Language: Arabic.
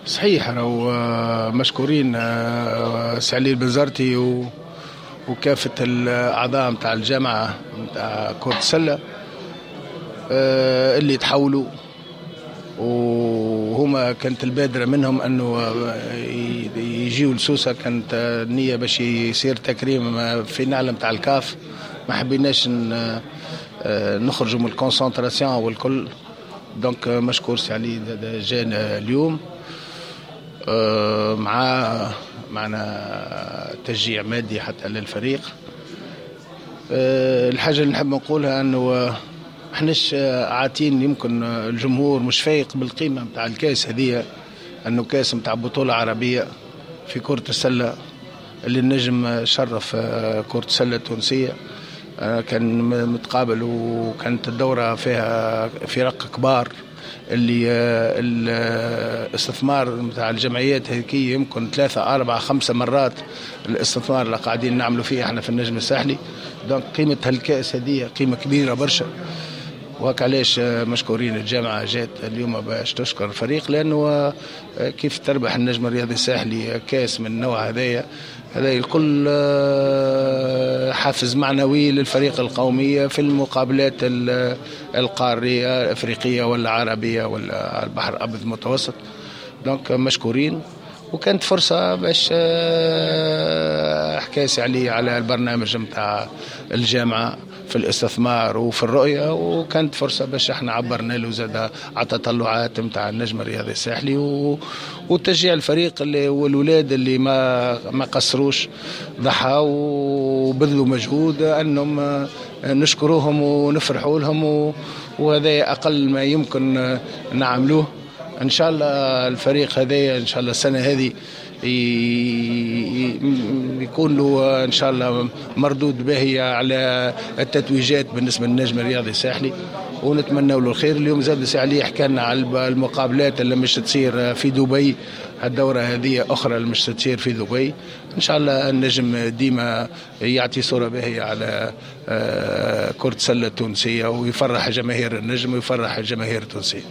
صحيح، راهو مشكورين سعليل بنزرتي وكافة الأعضاء متاع الجامعة متاع كرة السلة اللي تحولوا، وهما كانت البادرة منهم أنه يجيوا لسوسة. كانت النية باش يصير تكريم في نعلة متاع الكاف، ما حبيناش نخرجوا من الكونسنتراسيون والكل. دونك مشكور سعلي جانا اليوم معنا تشجيع مادي حتى للفريق. الحاجة اللي نحب نقولها أنه احناش عاتين، يمكن الجمهور مش فايق بالقيمة متاع الكاس هذه، أنه كاس متاع بطولة عربية في كرة السلة اللي النجم شرف كرة السلة التونسية. كان متقابل وكانت الدورة فيها فرق كبار، اللي الاستثمار متاع الجمعيات هذه يمكن 3 4 5 مرات الاستثمار اللي قاعدين نعملوا فيه احنا في النجم الساحلي. دونك قيمة هالكأس هذه قيمة كبيرة برشا، وهك علاش مشكورين الجامعة جات اليوم باش تشكر الفريق، لأنه كيف تربح النجم الرياضي الساحلي كاس من النوع هذا الكل حافز معنوي للفريق القومية في المقابلات القارية الأفريقية ولا عربية ولا البحر الأبيض المتوسط. دونك مشكورين، وكانت فرصة باش حكاية على البرنامج متاع الجامعة في الاستثمار وفي الرؤية، وكانت فرصة باش احنا عبرنا له زاد على تطلعات متاع النجم الرياضي الساحلي وتشجيع الفريق والولاد اللي ما قصروش، ضحوا وبذلوا مجهود، انهم نشكروهم ونفرحوا لهم، وهذا اقل ما يمكن نعملوه. ان شاء الله الفريق هذا ان شاء الله السنة هذه يكون له ان شاء الله مردود باهي على التتويجات بالنسبه للنجم الرياضي الساحلي، ونتمنى له الخير. اليوم زاد سعلي حكى لنا على المقابلات اللي مش تصير في دبي، الدوره هذه اخرى اللي مش تصير في دبي. ان شاء الله النجم ديما يعطي صوره باهيه على كره السله التونسيه، ويفرح جماهير النجم ويفرح الجماهير التونسيه.